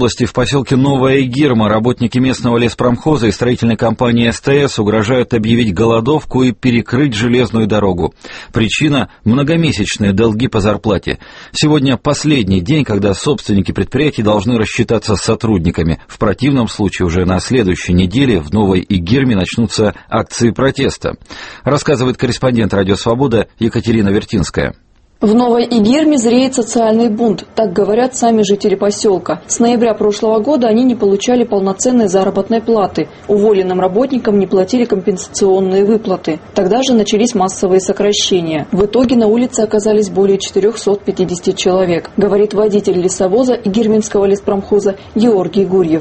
области, в поселке Новая Игирма, работники местного леспромхоза и строительной компании СТС угрожают объявить голодовку и перекрыть железную дорогу. Причина – многомесячные долги по зарплате. Сегодня последний день, когда собственники предприятий должны рассчитаться с сотрудниками. В противном случае уже на следующей неделе в Новой Игирме начнутся акции протеста. Рассказывает корреспондент «Радио Свобода» Екатерина Вертинская. В Новой Игирме зреет социальный бунт, так говорят сами жители поселка. С ноября прошлого года они не получали полноценной заработной платы. Уволенным работникам не платили компенсационные выплаты. Тогда же начались массовые сокращения. В итоге на улице оказались более 450 человек, говорит водитель лесовоза Игирминского леспромхоза Георгий Гурьев.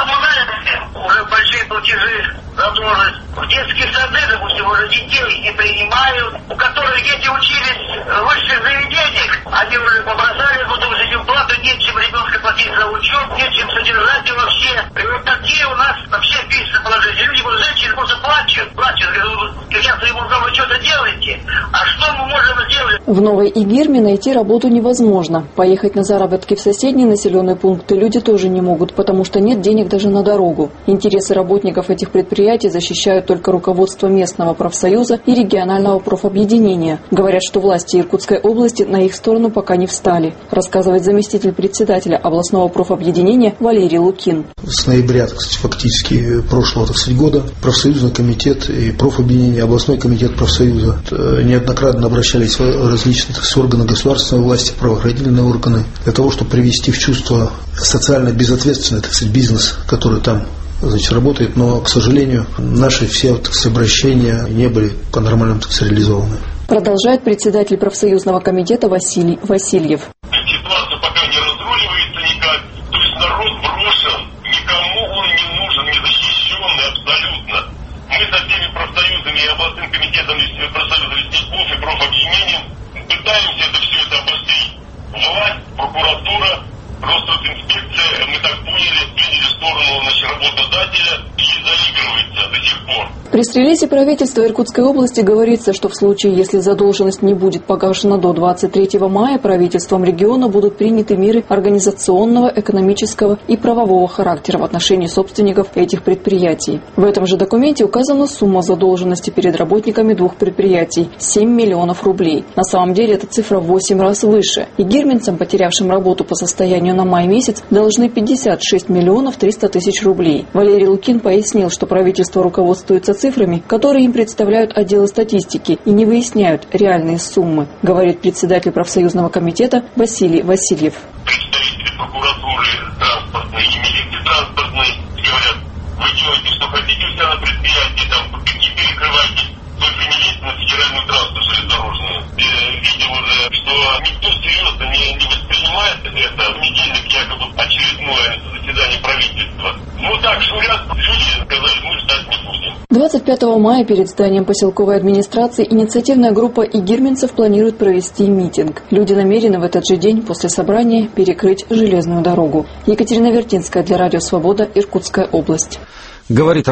Уже большие платежи задолженность. В детские сады, допустим, уже детей не принимают, у которых дети учились в высших заведениях, они уже побросали, потом за этим плату, нечем ребенка платить за учебу, нечем содержать и вообще. И вот такие у нас вообще пишут положение. Люди, женщины просто плачут, говорят, ему дома что-то делаете, а что мы можем сделать? В Новой Игирме найти работу невозможно. Поехать на заработки в соседние населенные пункты люди тоже не могут, потому что нет денег даже на дорогу. Интересы работников этих предприятий защищают только руководство местного профсоюза и регионального профобъединения. Говорят, что власти Иркутской области на их сторону пока не встали, рассказывает заместитель председателя областного профобъединения Валерий Лукин. С ноября, фактически прошлого года профсоюзный комитет и профобъединение, областной комитет профсоюза неоднократно обращались в различные органы государственной власти, правоохранительные органы для того, чтобы привести в чувство социально безответственный, бизнес, который там работает, но, к сожалению, наши все обращения не были по-нормальному реализованы. Продолжает председатель профсоюзного комитета Василий Васильев. Ситуация пока не разруливается никак, то есть народ брошен, никому он не нужен, не защищенный абсолютно. Мы со всеми профсоюзами и областным комитетом профсоюза лесников и профобъединением пытаемся это обострить. Власть, прокуратура, Росинспекция, мы так поняли, приняли сторону работодателя и заигрывается до сих пор. В пресс-релизе правительства Иркутской области говорится, что в случае, если задолженность не будет погашена до 23 мая, правительством региона будут приняты меры организационного, экономического и правового характера в отношении собственников этих предприятий. В этом же документе указана сумма задолженности перед работниками двух предприятий – 7 миллионов рублей. На самом деле эта цифра в 8 раз выше. Игирминцам, потерявшим работу по состоянию на май месяц, должны 56 миллионов 300 тысяч рублей. Валерий Лукин пояснил, что правительство руководствуется цифрами, которые им представляют отделы статистики и не выясняют реальные суммы, говорит председатель профсоюзного комитета Василий Васильев. Представители прокуратуры транспортной и милиции транспортной говорят, вы делаете, что хотите у себя на предприятии, там, не перекрывайте, только не лезьте на федеральную трассу железнодорожную. Видел уже, что никто серьезно не воспринимает это. В понедельник якобы очередное заседание правительства. Ну так шурят, люди сказали, мы ждать не будем. 25 мая перед зданием поселковой администрации инициативная группа игирминцев планирует провести митинг. Люди намерены в этот же день после собрания перекрыть железную дорогу. Екатерина Вертинская для Радио Свобода, Иркутская область. Говорит